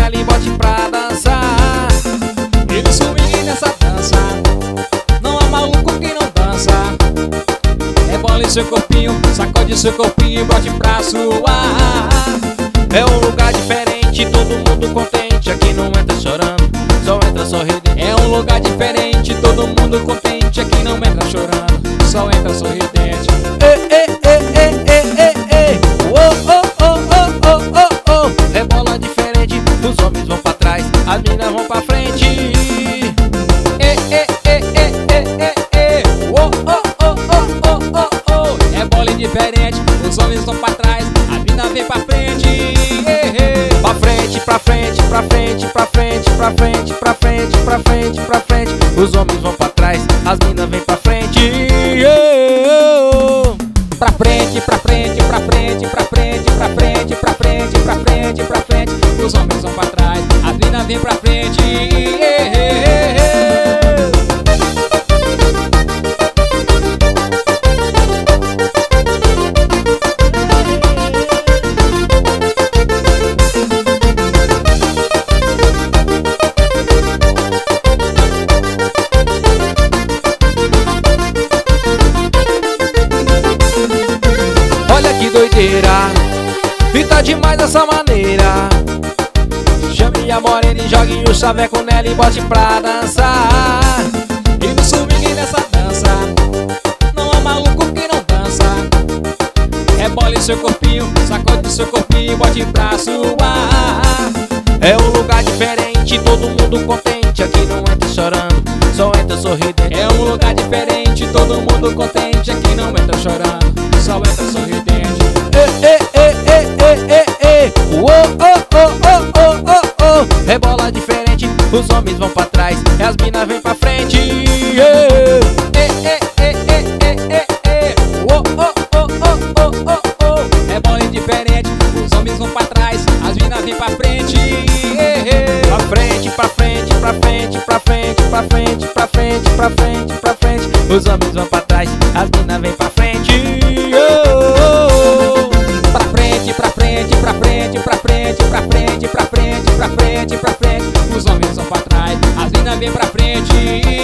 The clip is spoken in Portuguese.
nela e bote pra dançar. E no swing nessa dança não há maluco que não dança. Rebole seu corpinho, sacode seu corpinho e bote pra suar. É um lugar diferente, todo mundo contente. Aqui não entra chorando, só entra sorridente. É um lugar diferente, todo mundo contente. Aqui não entra chorando, só entra sorridente. Rebola diferente, os homens vão pra trás, as meninas vão pra frente. Rebola diferente, os homens vão pra trás, as meninas vêm pra frente. Pra frente, pra frente, pra frente, pra frente, pra frente, pra frente, pra frente, pra frente. Os homens vão pra trás, as meninas vêm pra frente. Pra frente, pra frente, pra frente, pra frente, pra frente, pra frente, pra frente, pra frente. Os homens vão pra trás, as meninas vêm pra frente. Olha que doideira, e tá demais dessa maneira. Chame a morena e jogue o chaveco nela e bote pra dançar. E no swing nessa dança não há maluco que não dança. Rebole seu corpinho, sacode seu corpinho e bote pra suar. É um lugar diferente, todo mundo contente. Aqui não entra chorando, só entra sorridente. É um lugar diferente, todo mundo contente. Aqui não entra chorando, só entra sorridente. Rebola diferente, os homens vão pra trás e as minas vêm pra frente. Rebola diferente, os homens vão pra trás, as minas vêm pra frente. Pra frente, pra frente, pra frente, pra frente, pra frente, pra frente, pra frente, pra frente. Os homens vão pra trás, as minas vêm pra frente. Pra frente, pra frente, pra frente, pra frente, pra frente, pra frente, pra frente, pra frente. Os homens vão pra trás, as minas vêm pra frente.